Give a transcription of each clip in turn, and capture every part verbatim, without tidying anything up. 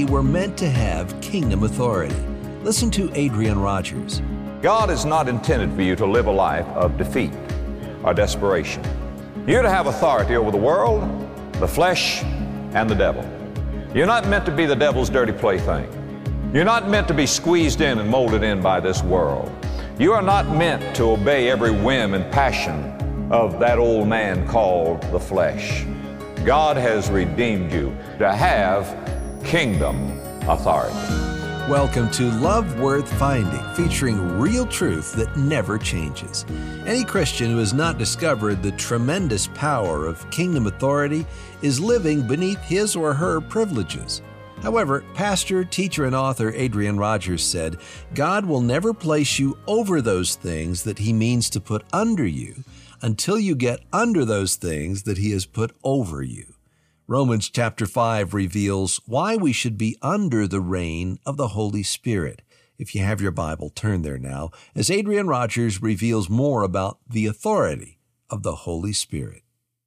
were meant to have kingdom authority. Listen to Adrian Rogers. God is not intended for you to live a life of defeat or desperation. You're to have authority over the world, the flesh, and the devil. You're not meant to be the devil's dirty plaything. You're not meant to be squeezed in and molded in by this world. You are not meant to obey every whim and passion of that old man called the flesh. God has redeemed you to have kingdom authority. Welcome to Love Worth Finding, featuring real truth that never changes. Any Christian who has not discovered the tremendous power of kingdom authority is living beneath his or her privileges. However, pastor, teacher, and author Adrian Rogers said, God will never place you over those things that He means to put under you until you get under those things that He has put over you. Romans chapter five reveals why we should be under the reign of the Holy Spirit. If you have your Bible, turn there now, as Adrian Rogers reveals more about the authority of the Holy Spirit.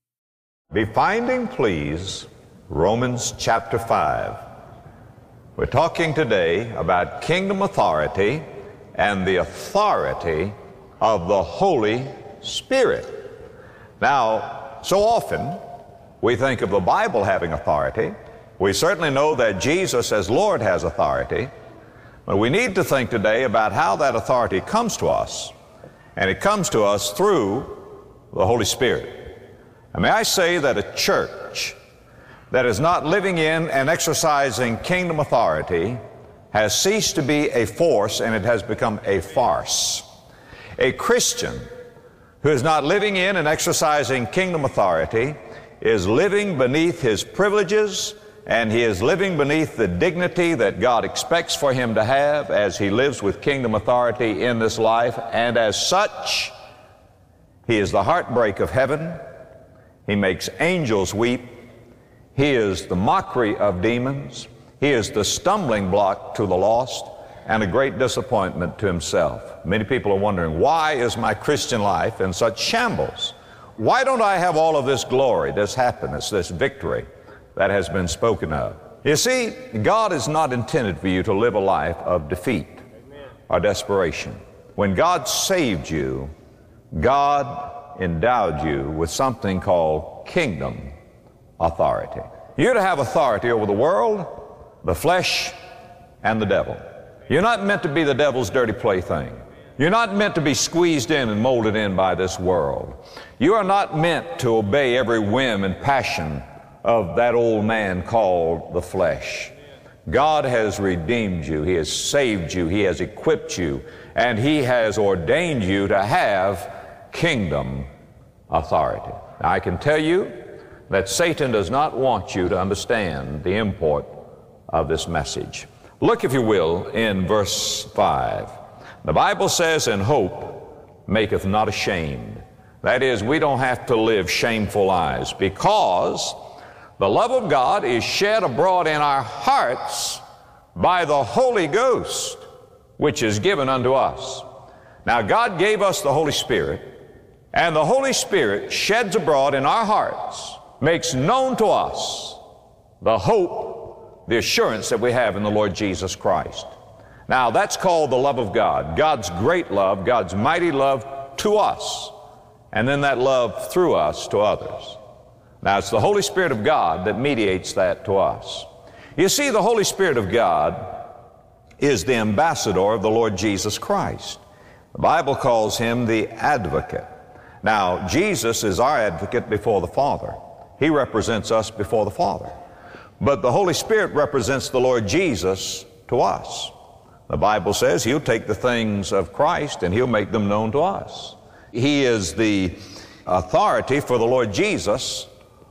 Be finding, please, Romans chapter five. We're talking today about kingdom authority and the authority of the Holy Spirit. Now, so often we think of the Bible having authority. We certainly know that Jesus as Lord has authority, but we need to think today about how that authority comes to us, and it comes to us through the Holy Spirit. And may I say that a church that is not living in and exercising kingdom authority has ceased to be a force, and it has become a farce. A Christian who is not living in and exercising kingdom authority is living beneath his privileges, and he is living beneath the dignity that God expects for him to have as he lives with kingdom authority in this life, and as such, he is the heartbreak of heaven. He makes angels weep. He is the mockery of demons. He is the stumbling block to the lost and a great disappointment to himself. Many people are wondering, why is my Christian life in such shambles? Why don't I have all of this glory, this happiness, this victory that has been spoken of? You see, God is not intended for you to live a life of defeat or desperation. When God saved you, God endowed you with something called kingdom authority. You're to have authority over the world, the flesh, and the devil. You're not meant to be the devil's dirty plaything. You're not meant to be squeezed in and molded in by this world. You are not meant to obey every whim and passion of that old man called the flesh. God has redeemed you. He has saved you. He has equipped you. And He has ordained you to have kingdom authority. Now, I can tell you that Satan does not want you to understand the import of this message. Look, if you will, in verse five. The Bible says, "And hope maketh not ashamed." That is, we don't have to live shameful lives, because the love of God is shed abroad in our hearts by the Holy Ghost, which is given unto us. Now, God gave us the Holy Spirit, and the Holy Spirit sheds abroad in our hearts, makes known to us the hope, the assurance that we have in the Lord Jesus Christ. Now, that's called the love of God, God's great love, God's mighty love to us, and then that love through us to others. Now, it's the Holy Spirit of God that mediates that to us. You see, the Holy Spirit of God is the ambassador of the Lord Jesus Christ. The Bible calls Him the advocate. Now, Jesus is our advocate before the Father. He represents us before the Father. But the Holy Spirit represents the Lord Jesus to us. The Bible says He'll take the things of Christ and He'll make them known to us. He is the authority for the Lord Jesus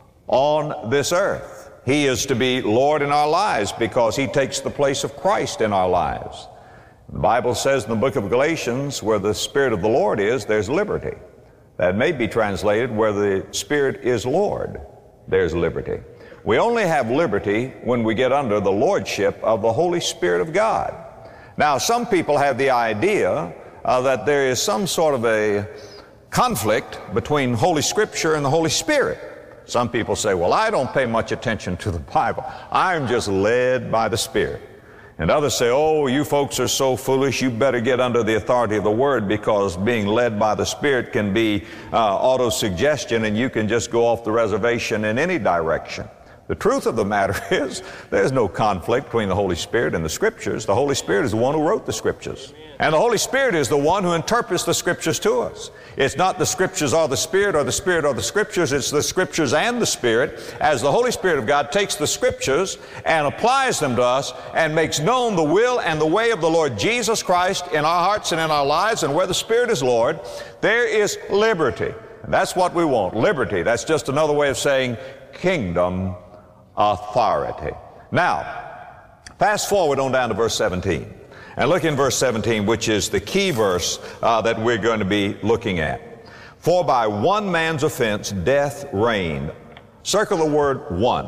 on this earth. He is to be Lord in our lives because He takes the place of Christ in our lives. The Bible says in the book of Galatians, where the Spirit of the Lord is, there's liberty. That may be translated, where the Spirit is Lord, there's liberty. We only have liberty when we get under the lordship of the Holy Spirit of God. Now, some people have the idea uh, that there is some sort of a conflict between Holy Scripture and the Holy Spirit. Some people say, well, I don't pay much attention to the Bible. I'm just led by the Spirit. And others say, oh, you folks are so foolish, you better get under the authority of the Word, because being led by the Spirit can be uh, auto-suggestion, and you can just go off the reservation in any direction. The truth of the matter is, there's no conflict between the Holy Spirit and the Scriptures. The Holy Spirit is the one who wrote the Scriptures. And the Holy Spirit is the one who interprets the Scriptures to us. It's not the Scriptures or the Spirit, or the Spirit or the Scriptures. It's the Scriptures and the Spirit, as the Holy Spirit of God takes the Scriptures and applies them to us and makes known the will and the way of the Lord Jesus Christ in our hearts and in our lives. And where the Spirit is Lord, there is liberty. And that's what we want, liberty. That's just another way of saying kingdom authority. Now, fast forward on down to verse seventeen. And look in verse seventeen, which is the key verse uh, that we're going to be looking at. For by one man's offense death reigned. Circle the word one.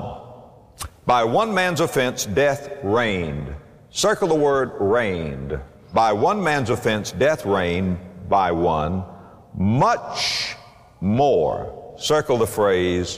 By one man's offense death reigned. Circle the word reigned. By one man's offense death reigned by one. Much more. Circle the phrase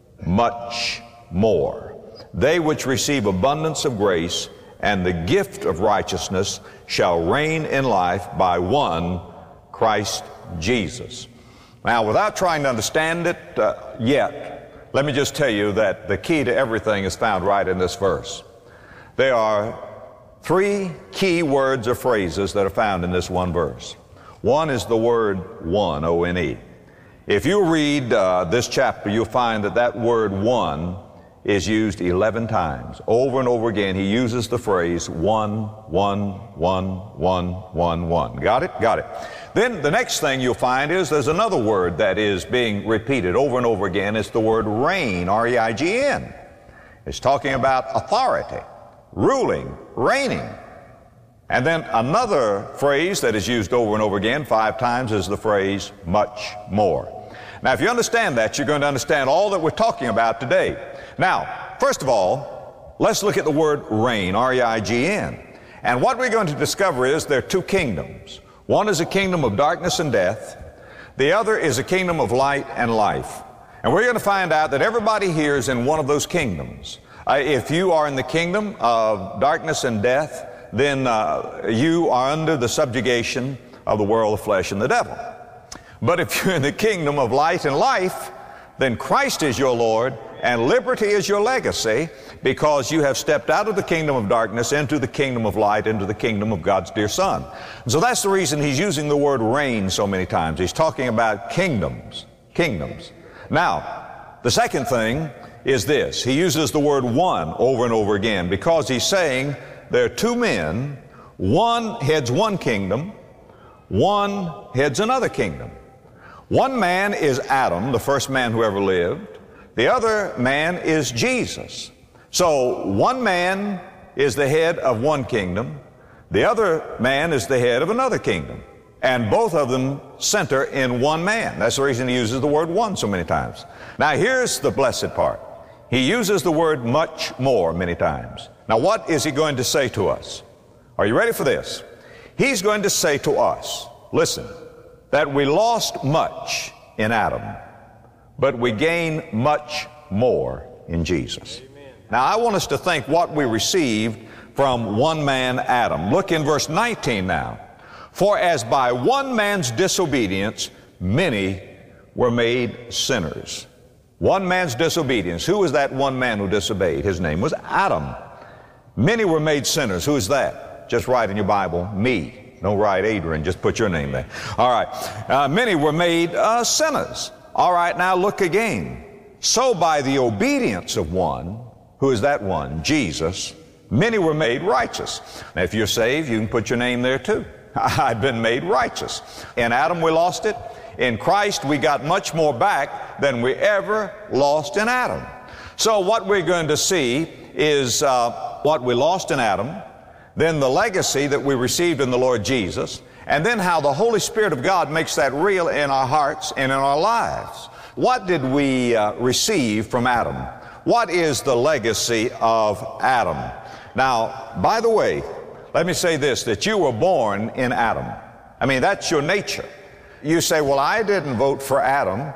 much more. They which receive abundance of grace and the gift of righteousness shall reign in life by one, Christ Jesus. Now, without trying to understand it uh, yet, let me just tell you that the key to everything is found right in this verse. There are three key words or phrases that are found in this one verse. One is the word one, O N E. If you read uh, this chapter, you'll find that that word one is used eleven times. Over and over again, he uses the phrase one, one, one, one, one, one. Got it? Got it. Then the next thing you'll find is there's another word that is being repeated over and over again. It's the word reign, R E I G N. It's talking about authority, ruling, reigning. And then another phrase that is used over and over again five times is the phrase much more. Now, if you understand that, you're going to understand all that we're talking about today. Now, first of all, let's look at the word reign, R E I G N. And what we're going to discover is there are two kingdoms. One is a kingdom of darkness and death. The other is a kingdom of light and life. And we're going to find out that everybody here is in one of those kingdoms. Uh, if you are in the kingdom of darkness and death, then uh, you are under the subjugation of the world of flesh and the devil. But if you're in the kingdom of light and life, then Christ is your Lord, and liberty is your legacy, because you have stepped out of the kingdom of darkness into the kingdom of light, into the kingdom of God's dear Son. And so that's the reason he's using the word reign so many times. He's talking about kingdoms, kingdoms. Now, the second thing is this. He uses the word one over and over again, because he's saying there are two men, one heads one kingdom, one heads another kingdom. One man is Adam, the first man who ever lived. The other man is Jesus. So one man is the head of one kingdom. The other man is the head of another kingdom. And both of them center in one man. That's the reason he uses the word one so many times. Now here's the blessed part. He uses the word much more many times. Now what is he going to say to us? Are you ready for this? He's going to say to us, listen, that we lost much in Adam, but we gain much more in Jesus. Amen. Now I want us to think what we received from one man, Adam. Look in verse nineteen now. For as by one man's disobedience many were made sinners. One man's disobedience. Who was that one man who disobeyed? His name was Adam. Many were made sinners. Who is that? Just write in your Bible, me. Don't write Adrian, just put your name there. All right. Uh, many were made uh, sinners. All right, now look again. So by the obedience of one, who is that one? Jesus, many were made righteous. Now if you're saved, you can put your name there too. I've been made righteous. In Adam we lost it. In Christ we got much more back than we ever lost in Adam. So what we're going to see is uh, what we lost in Adam, then the legacy that we received in the Lord Jesus, and then how the Holy Spirit of God makes that real in our hearts and in our lives. What did we uh, receive from Adam? What is the legacy of Adam? Now, by the way, let me say this, that you were born in Adam. I mean, that's your nature. You say, well, I didn't vote for Adam.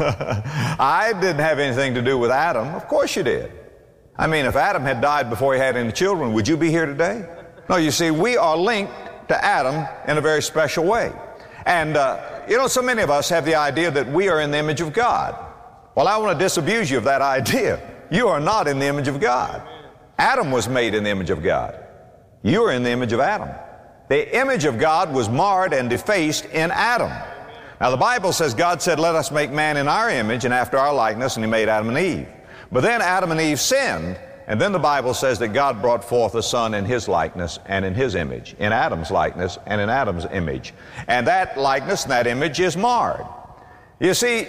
I didn't have anything to do with Adam. Of course you did. I mean, if Adam had died before he had any children, would you be here today? No, you see, we are linked to Adam in a very special way. And, uh, you know, so many of us have the idea that we are in the image of God. Well, I want to disabuse you of that idea. You are not in the image of God. Adam was made in the image of God. You are in the image of Adam. The image of God was marred and defaced in Adam. Now, the Bible says God said, let us make man in our image and after our likeness, and He made Adam and Eve. But then Adam and Eve sinned, and then the Bible says that God brought forth a son in His likeness and in His image, in Adam's likeness and in Adam's image. And that likeness and that image is marred. You see,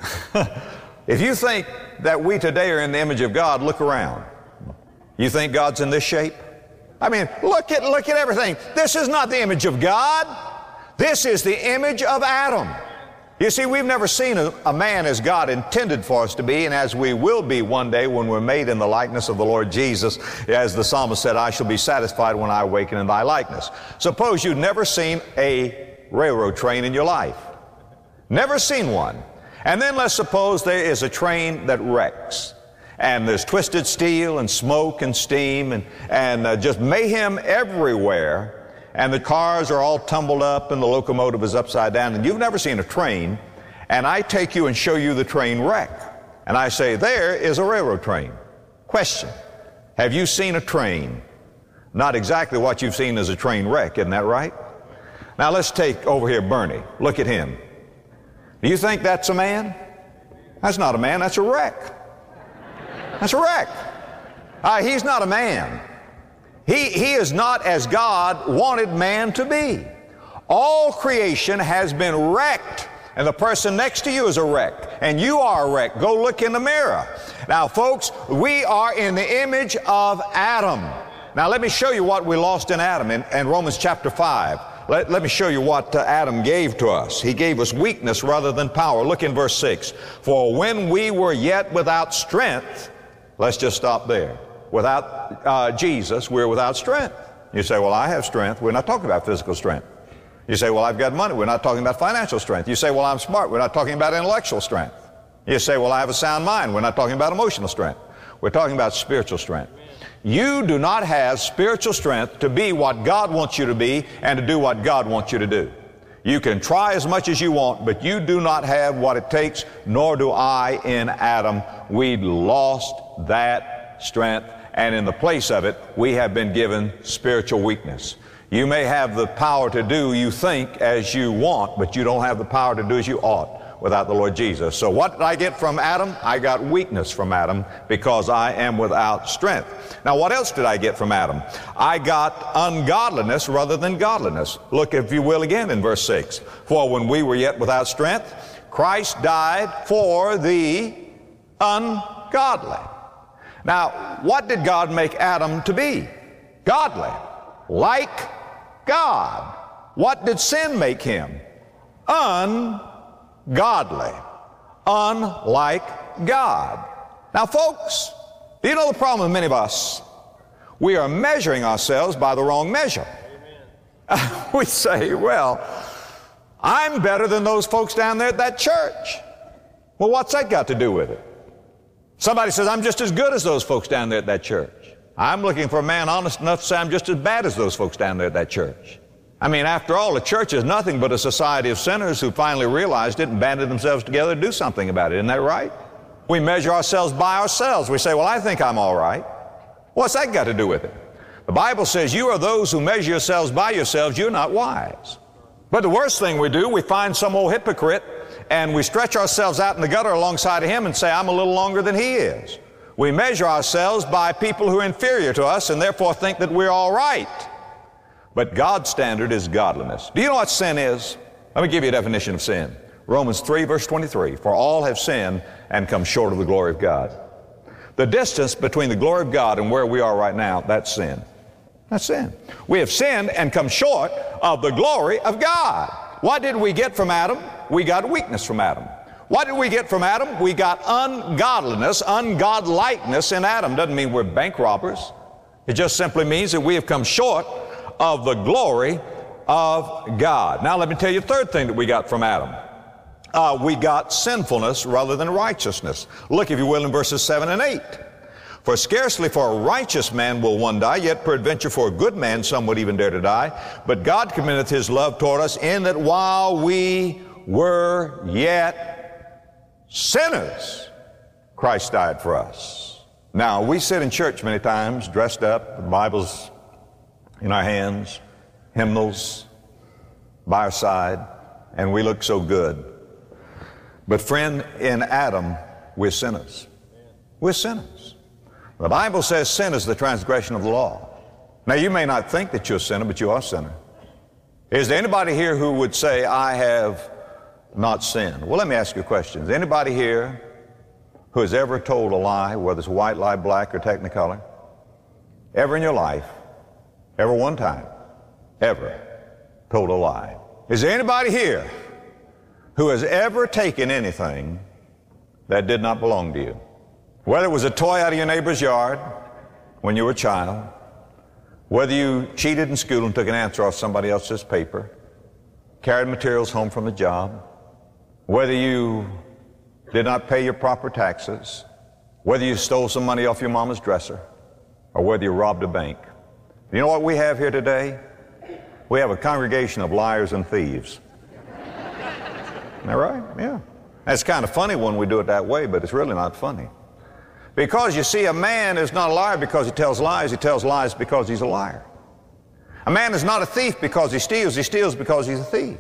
if you think that we today are in the image of God, look around. You think God's in this shape? I mean, look at, look at everything. This is not the image of God. This is the image of Adam. You see, we've never seen a, a man as God intended for us to be, and as we will be one day when we're made in the likeness of the Lord Jesus. As the psalmist said, I shall be satisfied when I awaken in thy likeness. Suppose you've never seen a railroad train in your life. Never seen one. And then let's suppose there is a train that wrecks. And there's twisted steel and smoke and steam and, and uh, just mayhem everywhere. And the cars are all tumbled up and the locomotive is upside down. And you've never seen a train. And I take you and show you the train wreck. And I say, there is a railroad train. Question, have you seen a train? Not exactly what you've seen as a train wreck, isn't that right? Now let's take over here Bernie. Look at him. Do you think that's a man? That's not a man, that's a wreck. That's a wreck. Uh, he's not a man. He, he is not as God wanted man to be. All creation has been wrecked, and the person next to you is a wreck, and you are a wreck. Go look in the mirror. Now, folks, we are in the image of Adam. Now, let me show you what we lost in Adam in, in Romans chapter five. Let, let me show you what uh, Adam gave to us. He gave us weakness rather than power. Look in verse six. For when we were yet without strength, let's just stop there. Without uh, Jesus, we're without strength. You say, well, I have strength. We're not talking about physical strength. You say, well, I've got money. We're not talking about financial strength. You say, well, I'm smart. We're not talking about intellectual strength. You say, well, I have a sound mind. We're not talking about emotional strength. We're talking about spiritual strength. You do not have spiritual strength to be what God wants you to be and to do what God wants you to do. You can try as much as you want, but you do not have what it takes, nor do I in Adam. We lost that strength, and in the place of it, we have been given spiritual weakness. You may have the power to do, you think, as you want, but you don't have the power to do as you ought without the Lord Jesus. So what did I get from Adam? I got weakness from Adam because I am without strength. Now, what else did I get from Adam? I got ungodliness rather than godliness. Look, if you will, again in verse six. For when we were yet without strength, Christ died for the ungodly. Now, what did God make Adam to be? Godly. Like God. What did sin make him? Ungodly. Unlike God. Now, folks, do you know the problem with many of us? We are measuring ourselves by the wrong measure. We say, well, I'm better than those folks down there at that church. Well, what's that got to do with it? Somebody says, I'm just as good as those folks down there at that church. I'm looking for a man honest enough to say I'm just as bad as those folks down there at that church. I mean, after all, the church is nothing but a society of sinners who finally realized it and banded themselves together to do something about it. Isn't that right? We measure ourselves by ourselves. We say, well, I think I'm all right. What's that got to do with it? The Bible says you are those who measure yourselves by yourselves. You're not wise. But the worst thing we do, we find some old hypocrite and we stretch ourselves out in the gutter alongside of him and say, I'm a little longer than he is. We measure ourselves by people who are inferior to us and therefore think that we're all right. But God's standard is godliness. Do you know what sin is? Let me give you a definition of sin. Romans three, verse twenty-three, for all have sinned and come short of the glory of God. The distance between the glory of God and where we are right now, that's sin. That's sin. We have sinned and come short of the glory of God. What did we get from Adam? We got weakness from Adam. What did we get from Adam? We got ungodliness, ungodlikeness in Adam. Doesn't mean we're bank robbers. It just simply means that we have come short of the glory of God. Now let me tell you the third thing that we got from Adam. Uh, we got sinfulness rather than righteousness. Look, if you will, in verses seven and eight. For scarcely for a righteous man will one die, yet peradventure for a good man some would even dare to die. But God commendeth his love toward us, in that while we were yet sinners, Christ died for us. Now, we sit in church many times, dressed up, with Bibles in our hands, hymnals by our side, and we look so good. But friend, in Adam, we're sinners. We're sinners. The Bible says sin is the transgression of the law. Now, you may not think that you're a sinner, but you are a sinner. Is there anybody here who would say, I have not sinned? Well, let me ask you a question. Is there anybody here who has ever told a lie, whether it's a white lie, black, or technicolor? Ever in your life, ever one time, ever told a lie? Is there anybody here who has ever taken anything that did not belong to you? Whether it was a toy out of your neighbor's yard when you were a child, whether you cheated in school and took an answer off somebody else's paper, carried materials home from a job, whether you did not pay your proper taxes, whether you stole some money off your mama's dresser, or whether you robbed a bank. You know what we have here today? We have a congregation of liars and thieves. Isn't that right? Yeah. That's kind of funny when we do it that way, but it's really not funny. Because you see, a man is not a liar because he tells lies. He tells lies because he's a liar. A man is not a thief because he steals. He steals because he's a thief.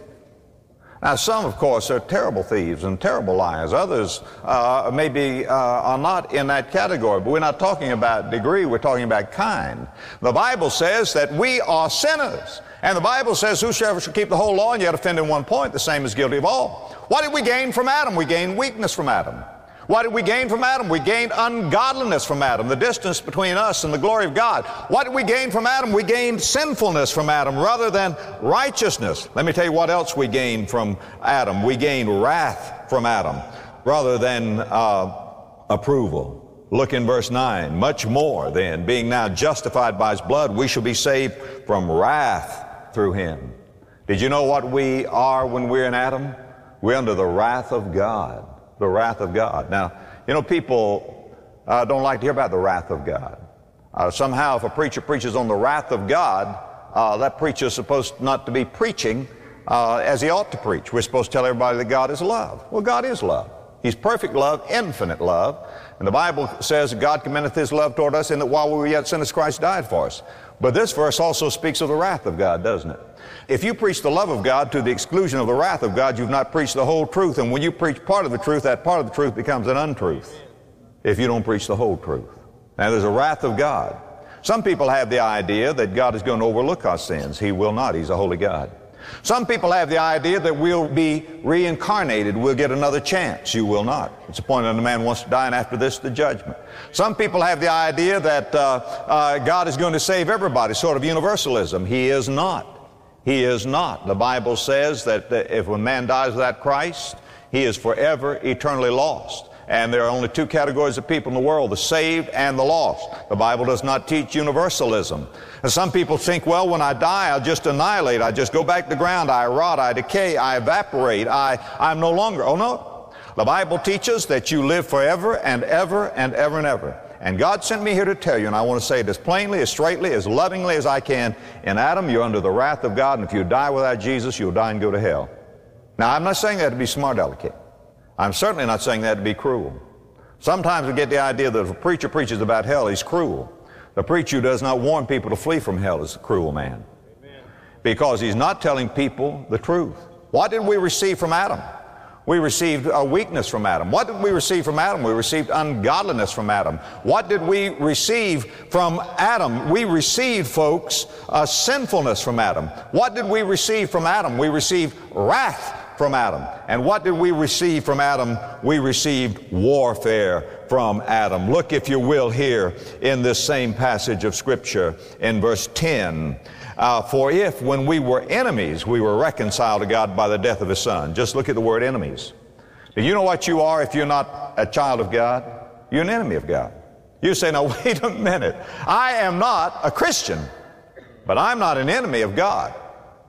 Now, some, of course, are terrible thieves and terrible liars. Others uh, maybe uh, are not in that category. But we're not talking about degree. We're talking about kind. The Bible says that we are sinners. And the Bible says, whosoever shall keep the whole law and yet offend in one point, the same is guilty of all. What did we gain from Adam? We gained weakness from Adam. What did we gain from Adam? We gained ungodliness from Adam, the distance between us and the glory of God. What did we gain from Adam? We gained sinfulness from Adam rather than righteousness. Let me tell you what else we gained from Adam. We gained wrath from Adam rather than uh, approval. Look in verse nine. Much more then, being now justified by his blood, we shall be saved from wrath through him. Did you know what we are when we're in Adam? We're under the wrath of God. The wrath of God. Now, you know, people uh, don't like to hear about the wrath of God. Uh, somehow, if a preacher preaches on the wrath of God, uh, that preacher is supposed not to be preaching uh, as he ought to preach. We're supposed to tell everybody that God is love. Well, God is love. He's perfect love, infinite love. And the Bible says that God commendeth his love toward us in that while we were yet sinners, Christ died for us. But this verse also speaks of the wrath of God, doesn't it? If you preach the love of God to the exclusion of the wrath of God, you've not preached the whole truth. And when you preach part of the truth, that part of the truth becomes an untruth if you don't preach the whole truth. Now, there's a wrath of God. Some people have the idea that God is going to overlook our sins. He will not. He's a holy God. Some people have the idea that we'll be reincarnated. We'll get another chance. You will not. It's appointed a man wants to die, and after this, the judgment. Some people have the idea that uh, uh, God is going to save everybody, sort of universalism. He is not. He is not. The Bible says that if a man dies without Christ, he is forever eternally lost. And there are only two categories of people in the world, the saved and the lost. The Bible does not teach universalism. And some people think, well, when I die, I'll just annihilate. I just go back to the ground. I rot. I decay. I evaporate. I, I'm no longer. Oh, no. The Bible teaches that you live forever and ever and ever and ever. And God sent me here to tell you, and I want to say it as plainly, as straightly, as lovingly as I can. In Adam, you're under the wrath of God, and if you die without Jesus, you'll die and go to hell. Now, I'm not saying that to be smart alecky. I'm certainly not saying that to be cruel. Sometimes we get the idea that if a preacher preaches about hell, he's cruel. The preacher who does not warn people to flee from hell is a cruel man. Amen. Because he's not telling people the truth. What did we receive from Adam? We received a weakness from Adam. What did we receive from Adam? We received ungodliness from Adam. What did we receive from Adam? We received, folks, a sinfulness from Adam. What did we receive from Adam? We received wrath from Adam. And what did we receive from Adam? We received warfare from Adam. Look, if you will, here in this same passage of Scripture in verse ten. Uh, for if, when we were enemies, we were reconciled to God by the death of His Son. Just look at the word enemies. Do you know what you are if you're not a child of God? You're an enemy of God. You say, now wait a minute. I am not a Christian, but I'm not an enemy of God.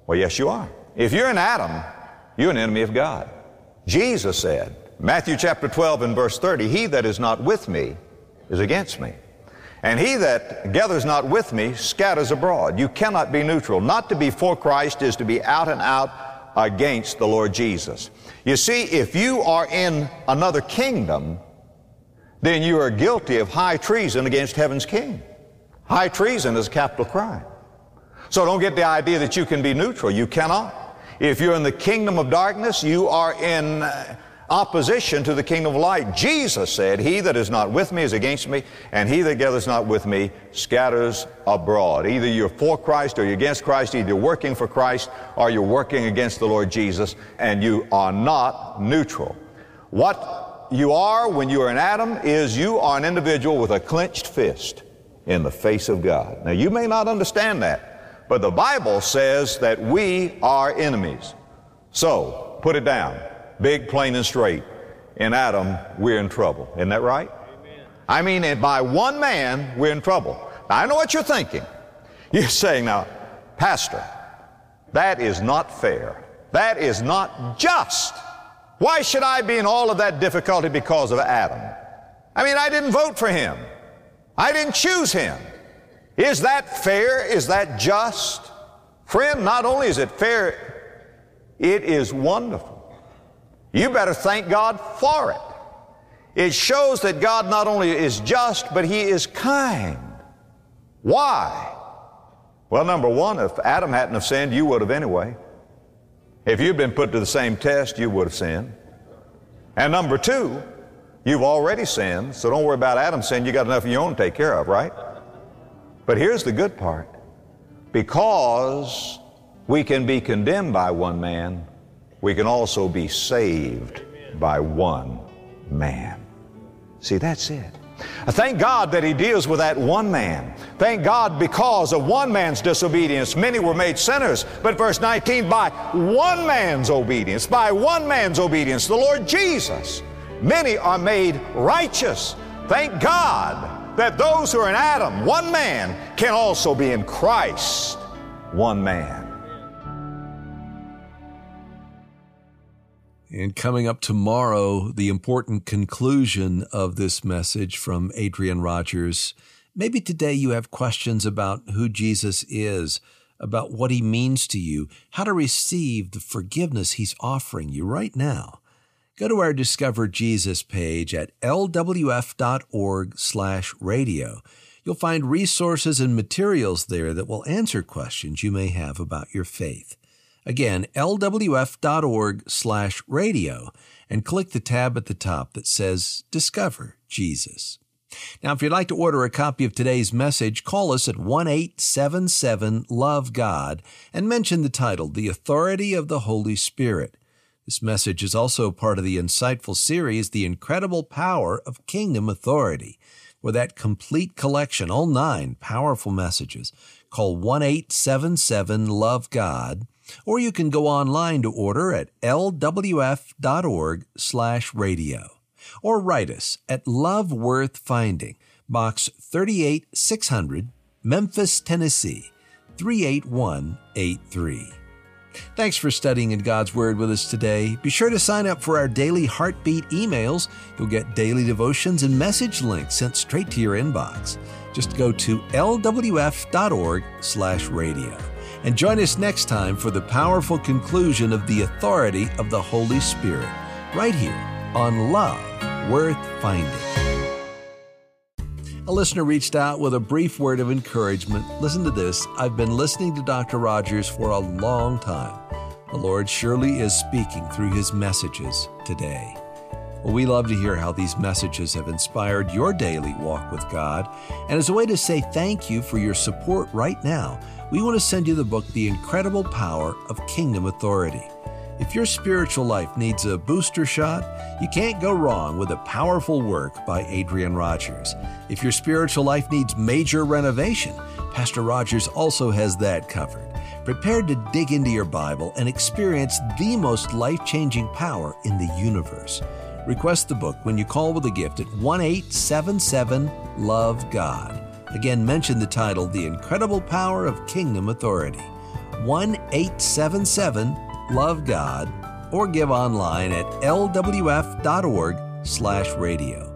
Well, yes, you are. If you're in Adam, you're an enemy of God. Jesus said, Matthew chapter twelve and verse thirty, he that is not with me is against me. And he that gathers not with me scatters abroad. You cannot be neutral. Not to be for Christ is to be out and out against the Lord Jesus. You see, if you are in another kingdom, then you are guilty of high treason against heaven's king. High treason is a capital crime. So don't get the idea that you can be neutral. You cannot. If you're in the kingdom of darkness, you are in opposition to the kingdom of light. Jesus said, he that is not with me is against me, and he that gathers not with me scatters abroad. Either you're for Christ or you're against Christ. Either you're working for Christ or you're working against the Lord Jesus, and you are not neutral. What you are when you are in Adam is you are an individual with a clenched fist in the face of God. Now, you may not understand that, but the Bible says that we are enemies. So, put it down. Big, plain, and straight. In Adam, we're in trouble. Isn't that right? Amen. I mean, by one man, we're in trouble. Now, I know what you're thinking. You're saying, now, Pastor, that is not fair. That is not just. Why should I be in all of that difficulty because of Adam? I mean, I didn't vote for him. I didn't choose him. Is that fair? Is that just? Friend, not only is it fair, it is wonderful. You better thank God for it. It shows that God not only is just, but He is kind. Why? Well, number one, if Adam hadn't have sinned, you would have anyway. If you'd been put to the same test, you would have sinned. And number two, you've already sinned, so don't worry about Adam's sin. You got enough of your own to take care of, right? But here's the good part. Because we can be condemned by one man, we can also be saved by one man. See, that's it. I thank God that He deals with that one man. Thank God because of one man's disobedience, many were made sinners. But verse nineteen, by one man's obedience, by one man's obedience, the Lord Jesus, many are made righteous. Thank God that those who are in Adam, one man, can also be in Christ, one man. And coming up tomorrow, the important conclusion of this message from Adrian Rogers. Maybe today you have questions about who Jesus is, about what He means to you, how to receive the forgiveness He's offering you right now. Go to our Discover Jesus page at l w f dot org slash radio. You'll find resources and materials there that will answer questions you may have about your faith. Again, l w f dot org slash radio, and click the tab at the top that says Discover Jesus. Now, if you'd like to order a copy of today's message, call us at one eight seven seven love God and mention the title, The Authority of the Holy Spirit. This message is also part of the insightful series, The Incredible Power of Kingdom Authority. For that complete collection, all nine powerful messages, call one eight seven seven love God, or you can go online to order at l w f dot org slash radio. Or write us at Love Worth Finding, Box thirty-eight six hundred, Memphis, Tennessee, three eight one eight three. Thanks for studying in God's Word with us today. Be sure to sign up for our daily Heartbeat emails. You'll get daily devotions and message links sent straight to your inbox. Just go to l w f dot org slash radio. And join us next time for the powerful conclusion of the authority of the Holy Spirit, right here on Love Worth Finding. A listener reached out with a brief word of encouragement. Listen to this. I've been listening to Doctor Rogers for a long time. The Lord surely is speaking through His messages today. Well, we love to hear how these messages have inspired your daily walk with God. And as a way to say thank you for your support right now, we want to send you the book, The Incredible Power of Kingdom Authority. If your spiritual life needs a booster shot, you can't go wrong with a powerful work by Adrian Rogers. If your spiritual life needs major renovation, Pastor Rogers also has that covered. Prepare to dig into your Bible and experience the most life-changing power in the universe. Request the book when you call with a gift at one eight seven seven love God. Again, mention the title, The Incredible Power of Kingdom Authority. one eight seven seven love God or give online at l w f dot org slash radio.